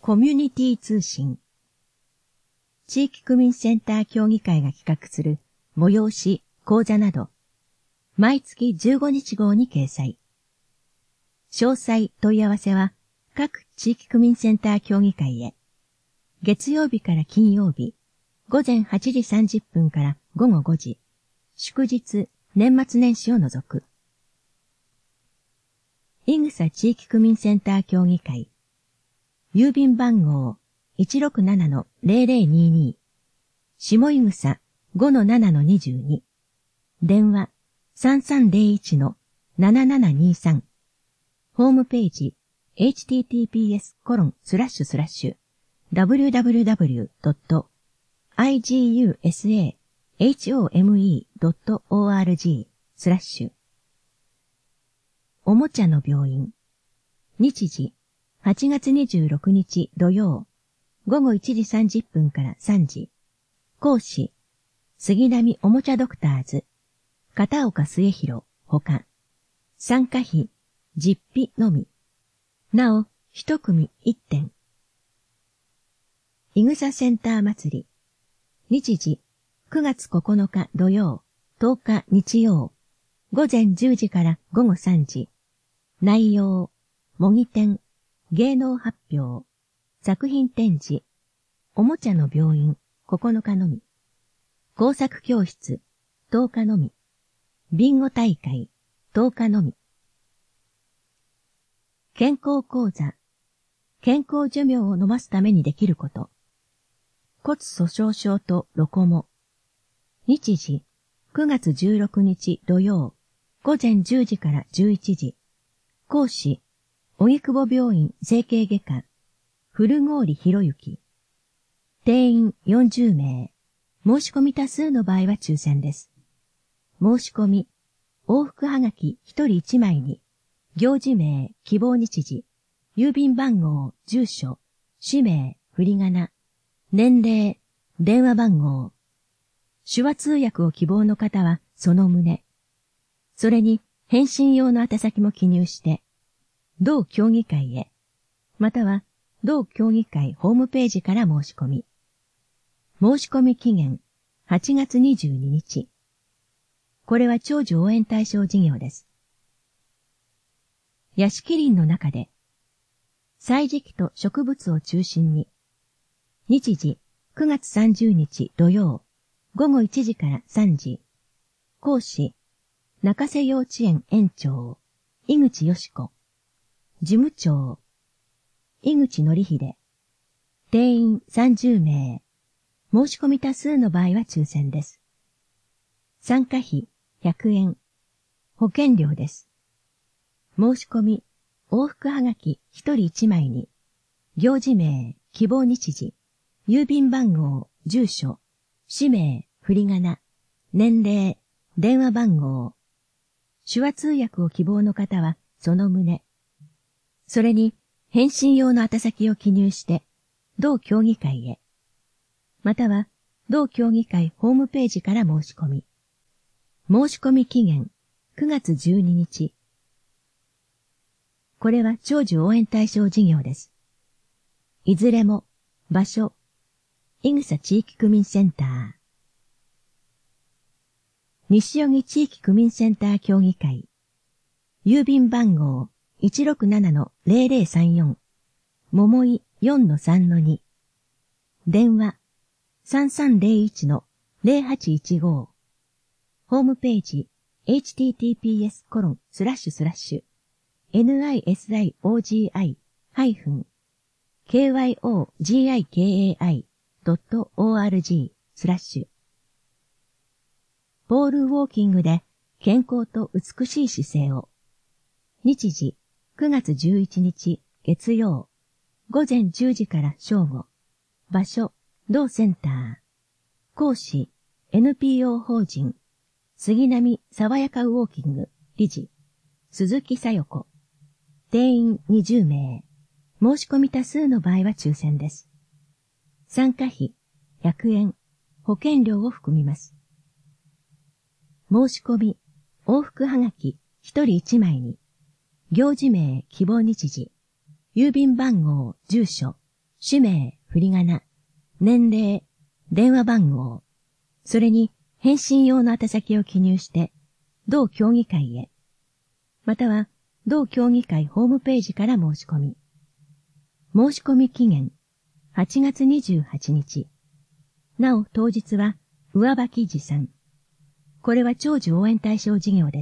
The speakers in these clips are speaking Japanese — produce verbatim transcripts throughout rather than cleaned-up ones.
コミュニティ通信。地域区民センター協議会が企画する催し、講座など、毎月じゅうごにち号に掲載。詳細問い合わせは各地域区民センター協議会へ。月曜日から金曜日、午前はちじさんじゅっぷんから午後ごじ、祝日、年末年始を除く。いぐさ地域区民センター協議会。郵便番号 いちろくななのゼロゼロにに。下いぐさ ごのななのにじゅうに。電話 さんさんゼロいちのななななにさん。ホームページ エイチティーティーピーエスコロンスラッシュスラッシュダブリューダブリューダブリュードットアイジーユーエスエーエイチオーエムイードットオーアールジー スラッシュおもちゃの病院。日時はちがつにじゅうろくにち土曜午後いちじさんじゅっぷんからさんじ。講師杉並おもちゃドクターズ片岡末広ほか。参加費実費のみ。なお一組一点。いぐさセンター祭り。日時くがつここのか土曜とおか日曜午前じゅうじから午後さんじ。内容模擬店芸能発表作品展示おもちゃの病院ここのかのみ。工作教室とおかのみ。ビンゴ大会とおかのみ。健康講座健康寿命を延ばすためにできること。骨粗鬆症とロコモ。日時くがつじゅうろくにち土曜午前じゅうじからじゅういちじ。講師荻窪病院整形外科古郡博之。定員よんじゅうめい。申し込み多数の場合は抽選です。申し込み往復はがきひとりいちまいに行事名、希望日時、郵便番号、住所、氏名、振り仮名、年齢、電話番号。手話通訳を希望の方はその旨。それに返信用の宛先も記入して、同協議会へ、または同協議会ホームページから申し込み。申し込み期限はちがつにじゅうににち。これは長寿応援対象事業です。屋敷林の中で、歳時記と植物を中心に、日時くがつさんじゅうにち土曜午後いちじからさんじ。講師中瀬幼稚園園長井口よし子。事務長井口則秀。定員さんじゅうめい。申し込み多数の場合は抽選です。参加費ひゃくえん。保険料です。申し込み往復はがきひとりいちまいに行事名、希望日時、郵便番号、住所、氏名、振り仮名、年齢、電話番号。手話通訳を希望の方はその旨。それに返信用の宛先を記入して同協議会へ、または同協議会ホームページから申し込み。申し込み期限くがつじゅうににち。これは長寿応援対象事業です。いずれも場所いぐさ地域区民センター。西荻地域区民センター協議会。郵便番号 いちろくななのゼロゼロさんよん。桃井 よんのさんのに。電話 さんさんゼロいちのゼロはちいちご。ホームページ エイチティーティーピーエスコロンスラッシュスラッシュエヌアイエスアイオージーアイハイフンケーワイオージーアイケーエーアイドットオーアールジースラッシュポールウォーキングで健康と美しい姿勢を。日時くがつじゅういちにち月曜午前じゅうじから正午。場所同センター。講師 エヌピーオー 法人杉並爽やかウォーキング理事鈴木さよ子。定員にじゅうめい。申し込み多数の場合は抽選です。参加費ひゃくえん。保険料を含みます。申し込み往復はがきひとりいちまいに行事名、希望日時、郵便番号、住所、 氏名、振り仮名、年齢、電話番号、それに返信用の宛先を記入して、同協議会へ、または同協議会ホームページから申し込み。申し込み期限、はちがつにじゅうはちにち。なお当日は上履き持参。これは長寿応援対象事業です。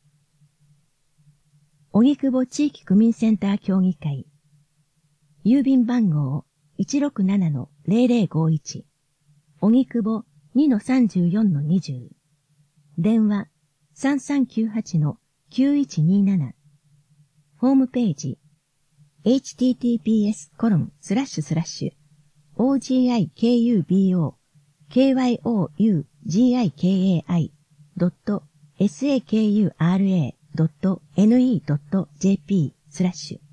荻窪地域区民センター協議会。郵便番号 いちろくななのゼロゼロごいち。荻窪 にのさんじゅうよんのにじゅう。電話 さんさんきゅうはちのきゅういちになな。ホームページ エイチティーティーピーエスコロンスラッシュスラッシュオージーアイケーユービーオーケーワイオーユージーアイケーエーアイドットエスエーケーユーアールエードットエヌイードットジェーピースラッシュ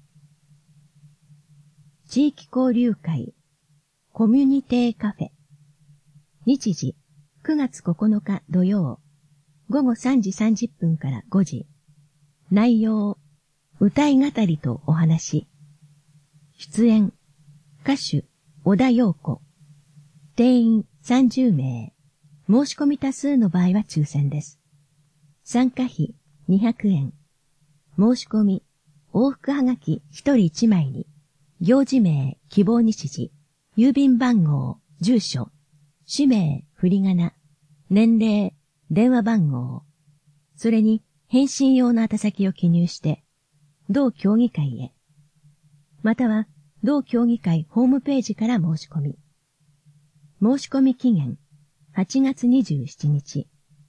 地域交流会コミュニティカフェ日時くがつここのか土曜午後さんじさんじゅっぷんからごじ内容歌い語りとお話出演歌手小田陽子定員さんじゅうめい申し込み多数の場合は抽選です参加費にひゃくえん申し込み往復はがきひとりいちまいに行事名希望日時郵便番号住所氏名振り仮名年齢電話番号それに返信用の宛先を記入して同協議会へまたは同協議会ホームページから申し込み申し込み期限はちがつにじゅうしちにち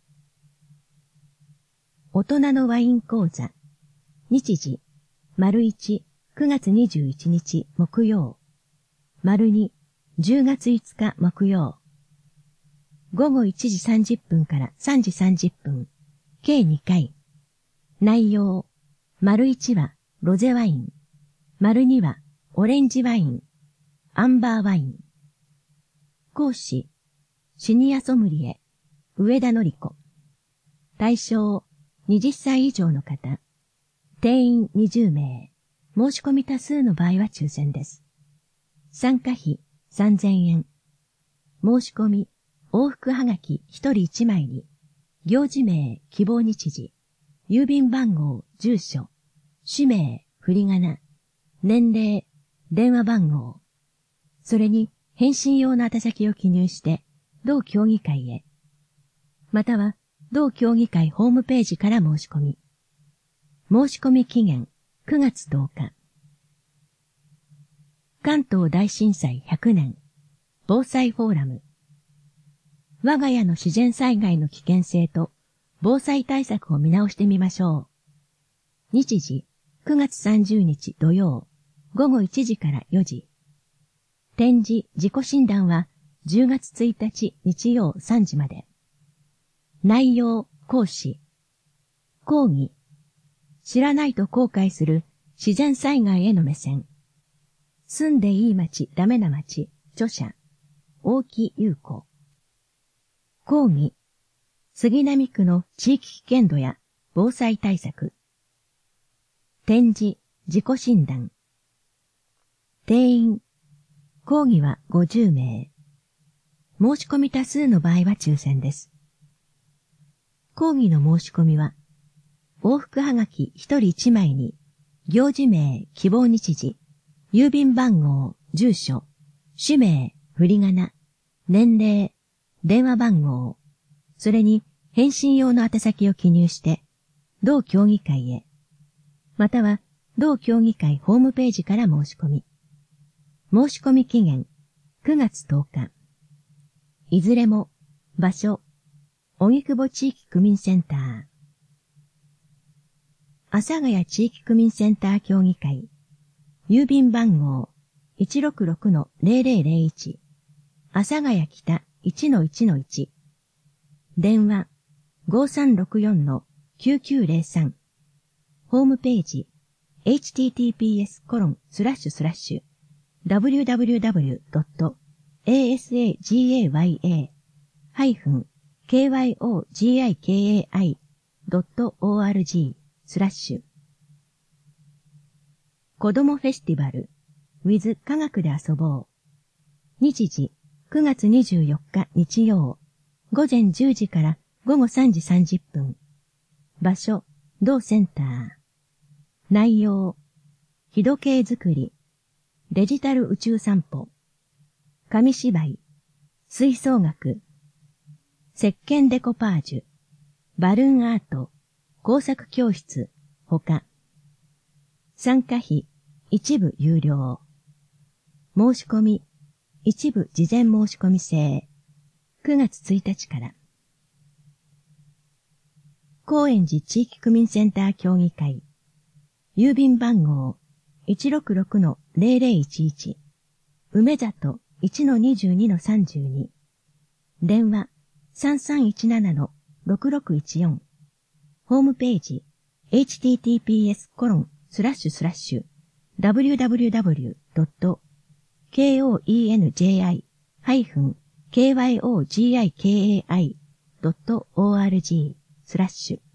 大人のワイン講座日時丸いちくがつにじゅういちにち木曜丸にじゅうがついつか木曜午後いちじさんじゅっぷんからさんじさんじゅっぷん計にかい内容丸いちはロゼワイン丸にはオレンジワインアンバーワイン講師シニアソムリエ上田典子対象はたち以上の方定員にじゅうめい申し込み多数の場合は抽選です参加費さんぜんえん申し込み往復はがきひとりいちまいに行事名希望日時郵便番号住所氏名振り仮名年齢電話番号それに返信用の宛先を記入して同協議会へまたは同協議会ホームページから申し込み申し込み期限くがつとおか関東大震災ひゃくねん防災フォーラム我が家の自然災害の危険性と防災対策を見直してみましょう日時くがつさんじゅうにち土曜午後いちじからよじ展示自己診断はじゅうがつついたち日曜さんじまで内容講師講義知らないと後悔する自然災害への目線住んでいい街ダメな街著者大木優子講義杉並区の地域危険度や防災対策展示自己診断定員講義はごじゅうめい申し込み多数の場合は抽選です講義の申し込みは往復はがきひとりいちまいに行事名希望日時郵便番号住所氏名振り仮名年齢電話番号それに返信用の宛先を記入して同協議会へまたは同協議会ホームページから申し込み申し込み期限くがつとおかいずれも場所荻窪地域区民センター阿佐ヶ谷地域区民センター協議会郵便番号 いちろくろくのゼロゼロゼロいち 阿佐ヶ谷北 いちのいちのいち 電話 ごさんろくよんのきゅうきゅうゼロさん ホームページ エイチティーティーピーエスコロンスラッシュスラッシュダブリューダブリューダブリュードットエーエスエージーエーワイエーハイフンケーワイオージーアイケーエーアイドットオーアールジースラッシュ子どもフェスティバル with 科学で遊ぼう。日時、くがつにじゅうよっか日曜、午前じゅうじから午後さんじさんじゅっぷん。場所、同センター。内容、日時計作り、デジタル宇宙散歩、紙芝居、吹奏楽、石鹸デコパージュ、バルーンアート、工作教室、ほか。参加費、一部有料。申し込み、一部事前申し込み制。くがつついたちから。高円寺地域区民センター協議会。郵便番号 いちろくろくのゼロゼロいちいち。梅里 いちのにじゅうにのさんじゅうに。電話 さんさんいちななのろくろくいちよん。ホームページ エイチティーティーピーエスコロンスラッシュスラッシュダブリューダブリューダブリュードットケーオーイーエヌジェーアイハイフンケーワイオージーアイケーエーアイドットオーアールジースラッシュ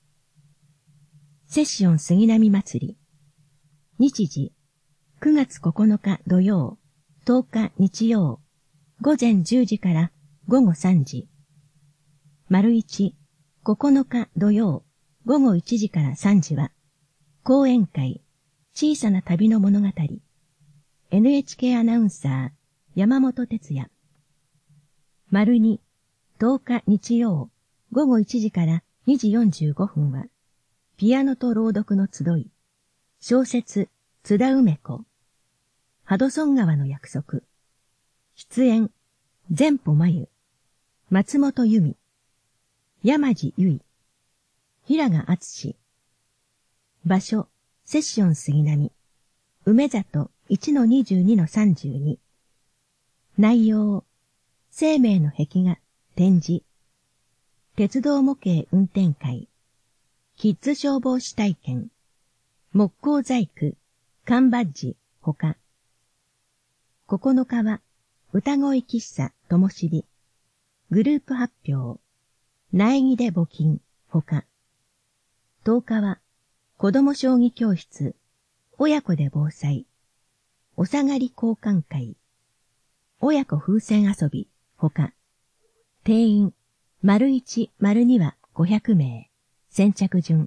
セッション杉並祭り。日時、くがつここのか土曜、とおか日曜、午前じゅうじから午後さんじ。丸一、ここのか土曜、午後いちじからさんじは、講演会、小さな旅の物語。エヌエイチケー アナウンサー、山本哲也。丸二、とおか日曜、午後いちじからにじよんじゅうごふんは、ピアノと朗読の集い。小説、津田梅子。ハドソン川の約束。出演、前歩真由。松本由美。山地由衣。平賀敦。場所、セッション杉並。梅里 いちのにじゅうにのさんじゅうに。内容、生命の壁画、展示。鉄道模型運転会。キッズ消防士体験。木工細工、缶バッジ、ほか。ここのかは、歌声喫茶、ともしび。グループ発表。苗木で募金、ほか。とおかは、子供将棋教室、親子で防災。お下がり交換会。親子風船遊び、ほか。定員、丸一、丸二はごひゃくめい。先着順。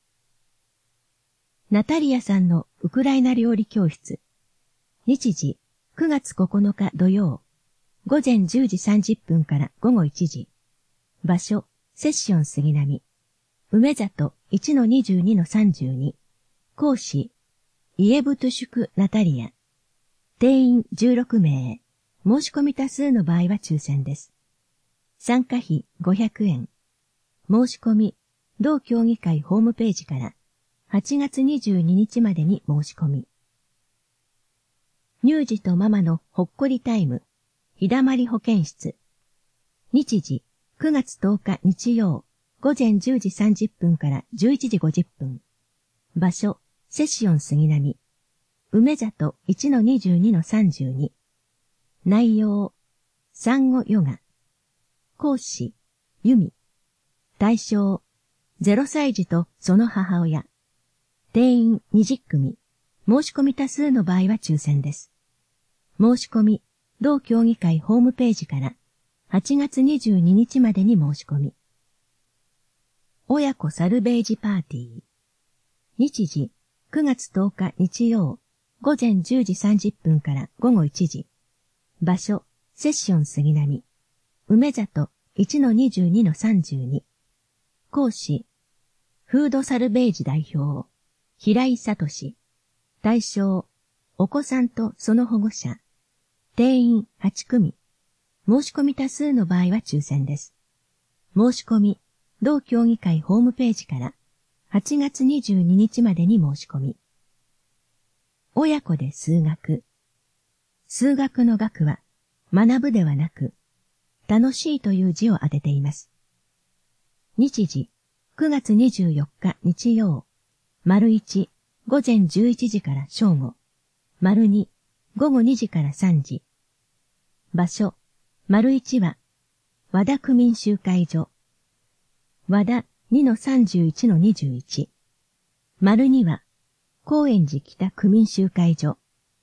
ナタリアさんのウクライナ料理教室。日時、くがつここのか土曜。午前じゅうじさんじゅっぷんから午後いちじ。場所、セッション杉並。梅里 いちのにじゅうにのさんじゅうに。講師、イエブトゥシュク・ナタリア。定員じゅうろくめい。申し込み多数の場合は抽選です。参加費ごひゃくえん。申し込み、同協議会ホームページからはちがつにじゅうににちまでに申し込み。乳児とママのほっこりタイム、ひだまり保健室。日時、くがつとおか日曜、午前じゅうじさんじゅっぷんからじゅういちじごじゅっぷん。場所、セッション杉並。梅里 いちのにじゅうにのさんじゅうに。内容、産後ヨガ。講師、由美。対象、ゼロさい児とその母親。定員にじゅっくみ。申し込み多数の場合は抽選です。申し込み、同協議会ホームページからはちがつにじゅうににちまでに申し込み。親子サルベージパーティー。日時、くがつとおか日曜、午前じゅうじさんじゅっぷんから午後いちじ。場所、セッション杉並。梅里 いちのにじゅうにのさんじゅうに。講師、フードサルベージ代表、平井聡。対象、お子さんとその保護者。定員はちくみ。申し込み多数の場合は抽選です。申し込み、同協議会ホームページからはちがつにじゅうににちまでに申し込み。親子で数学。数学の学は学ぶではなく、楽しいという字を当てています。日時、くがつにじゅうよっか日曜、丸一、午前じゅういちじから正午、丸二、午後にじからさんじ。場所、丸一は、和田区民集会所。和田 にのさんじゅういちのにじゅういち。丸二は、高円寺北区民集会所。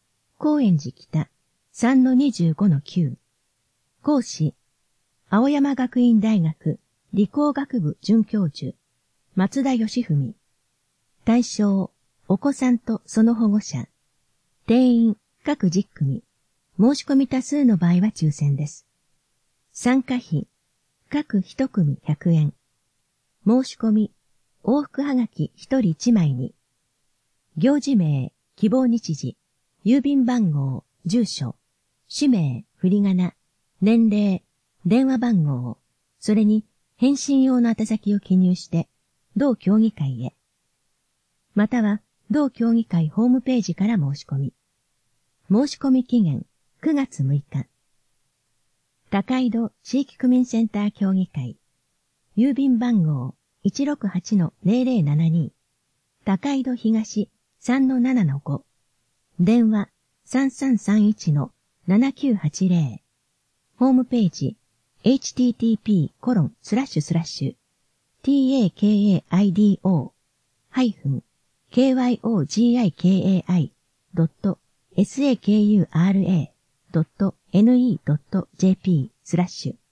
高円寺北 さんのにじゅうごのきゅう。講師、青山学院大学理工学部准教授、松田義文。対象、お子さんとその保護者。定員、各じゅっ組。申し込み多数の場合は抽選です。参加費、各いち組ひゃくえん。申し込み、往復はがきひとりいちまいに。行事名、希望日時、郵便番号、住所、氏名、振り仮名、年齢、電話番号、それに返信用の宛先を記入して、同協議会へ。または、同協議会ホームページから申し込み。申し込み期限、くがつむいか。高井戸地域区民センター協議会。郵便番号 いちろくはちのゼロゼロななに。高井戸東 さんのななのご。電話 さんさんさんいちのななきゅうはちゼロ。ホームページ エイチティーティーピーコロンスラッシュスラッシュ ティーエーケーエーアイディーオー ハイフン ケーワイオージーアイケーエーアイ ドット エスエーケーユーアールエー ドット エヌイー ドット ジェーピー スラッシュ。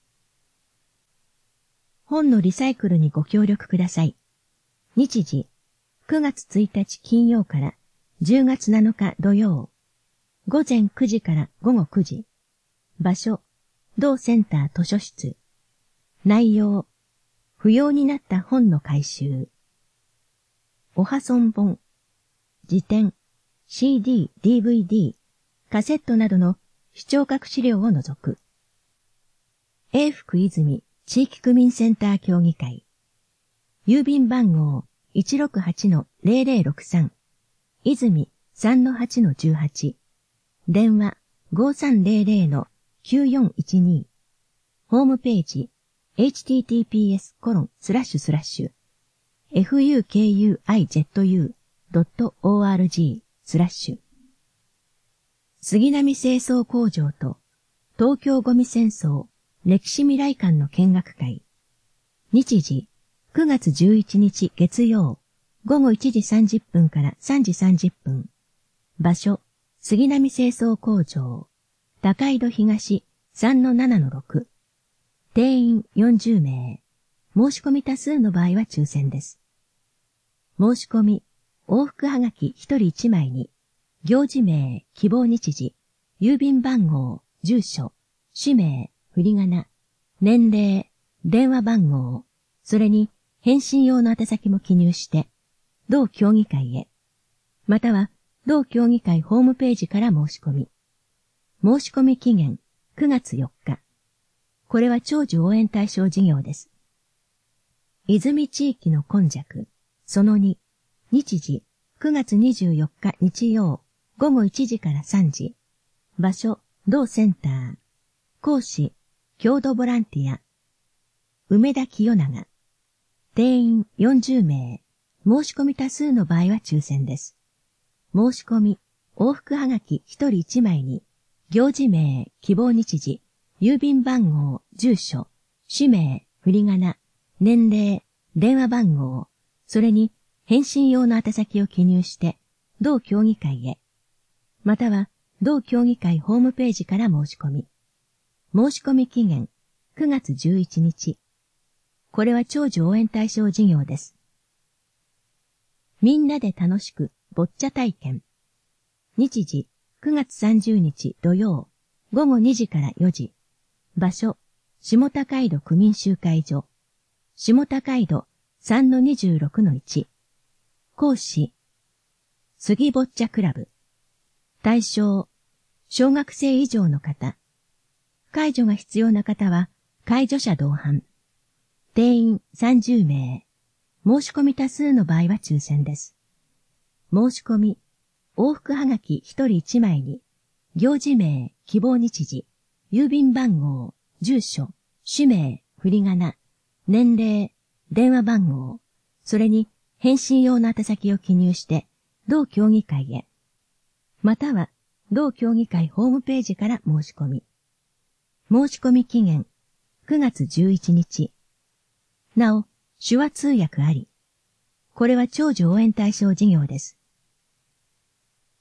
本のリサイクルにご協力ください。日時、くがつついたち金曜からじゅうがつなのか土曜。午前くじから午後くじ。場所、同センター図書室。内容、不要になった本の回収。おはそん本、辞典、シーディー、ディーブイディー、カセットなどの視聴覚資料を除く。永福泉地域区民センター協議会。郵便番号 いちろくはちのゼロゼロろくさん。泉 さんのはちのじゅうはち。電話 ごさんゼロゼロのきゅうよんいちに。ホームページ エイチティーティーピーエスコロンスラッシュスラッシュ エフユーケーユーアイゼットユードットオーアールジー スラッシュ。杉並清掃工場と東京ゴミ戦争歴史未来館の見学会。日時、くがつじゅういちにち月曜、午後いちじさんじゅっぷんからさんじさんじゅっぷん。場所、杉並清掃工場、高井戸東 さんのななのろく。定員よんじゅうめい。申し込み多数の場合は抽選です。申し込み、往復はがきひとりいちまいに、行事名、希望日時、郵便番号、住所、氏名、振り仮名、年齢、電話番号、それに返信用の宛先も記入して、同協議会へ、または同協議会ホームページから申し込み。申し込み期限、くがつよっか。これは長寿応援対象事業です。泉地域の今昔、そのに、日時、くがつにじゅうよっか日曜、午後いちじからさんじ。場所、同センター。講師、郷土ボランティア。梅田清永。定員よんじゅうめい。申し込み多数の場合は抽選です。申し込み、往復はがきひとりいちまいに、行事名、希望日時、郵便番号、住所、氏名、振り仮名、年齢、電話番号、それに返信用の宛先を記入して、同協議会へ、または同協議会ホームページから申し込み。申し込み期限、くがつじゅういちにち。これは長寿応援対象事業です。みんなで楽しくボッチャ体験。日時、くがつさんじゅうにち土曜、午後にじからよじ。場所、下高井戸区民集会所。下高井戸 さんのにじゅうろくのいち。講師、杉ボッチャクラブ。対象、小学生以上の方。介助が必要な方は、介助者同伴。定員さんじゅうめい。申し込み多数の場合は抽選です。申し込み、往復はがきひとりいちまいに、行事名、希望日時、郵便番号、住所、氏名、振り仮名、年齢、電話番号、それに返信用の宛先を記入して、同協議会へ、または同協議会ホームページから申し込み。申し込み期限、くがつじゅういちにち。なお、手話通訳あり。これは長寿応援対象事業です。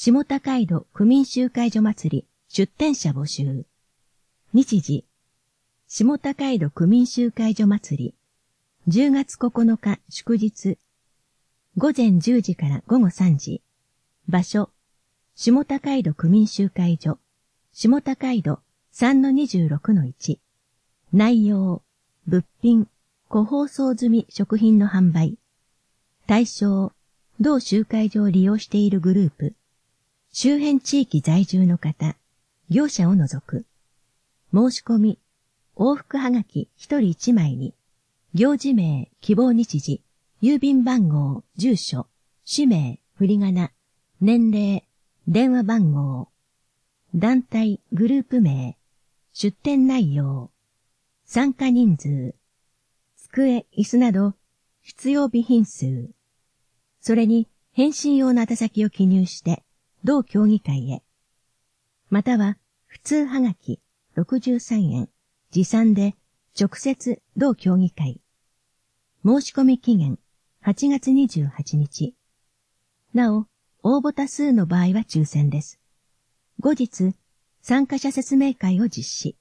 下高井戸区民集会所祭り出展者募集。日時、下高井戸区民集会所祭り、じゅうがつここのか祝日、ごぜんじゅうじからごごさんじ。場所、下高井戸区民集会所、下高井戸 さんのにじゅうろくのいち。内容、物品、個包装済み食品の販売。対象、同集会所を利用しているグループ。周辺地域在住の方、業者を除く。申し込み、往復はがきひとりいちまいに、行事名、希望日時、郵便番号、住所、氏名、振り仮名、年齢、電話番号、団体、グループ名、出展内容、参加人数、机、椅子など、必要備品数、それに返信用の宛先を記入して、同協議会へ。または、普通はがきろくじゅうさんえん、持参で直接同協議会。申し込み期限はちがつにじゅうはちにち。なお、応募多数の場合は抽選です。後日、参加者説明会を実施。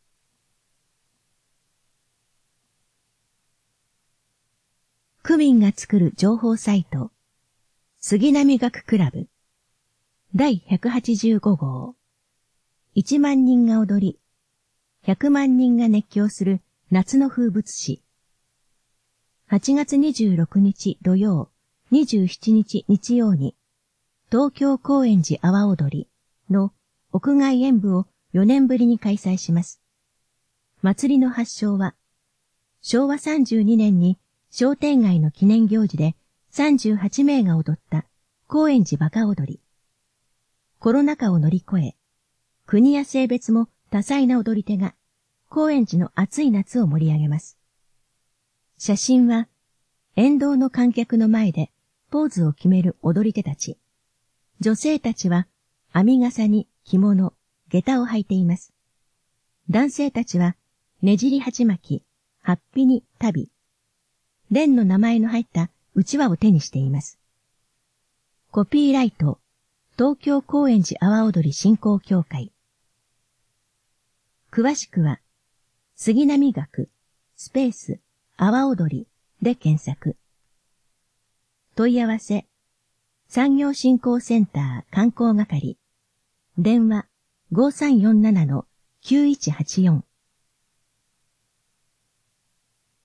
区民が作る情報サイト、杉並学クラブ、だいひゃくはちじゅうごごう。いちまんにんが踊り、ひゃくまんにんが熱狂する夏の風物詩。はちがつにじゅうろくにち土曜、にじゅうしちにち日曜に、東京高円寺阿波踊りの屋外演舞をよねんぶりに開催します。祭りの発祥は、しょうわさんじゅうにねんに商店街の記念行事でさんじゅうはちめいが踊った高円寺馬鹿踊り。コロナ禍を乗り越え、国や性別も多彩な踊り手が高円寺の暑い夏を盛り上げます。写真は、沿道の観客の前でポーズを決める踊り手たち。女性たちは編み笠に着物、下駄を履いています。男性たちはねじり鉢巻き、はっぴに足袋。連の名前の入ったうちわを手にしています。コピーライト、東京高円寺阿波踊り振興協会。詳しくは、杉並学、スペース、阿波踊りで検索。問い合わせ、産業振興センター観光係。電話 ごさんよんななのきゅういちはちよん。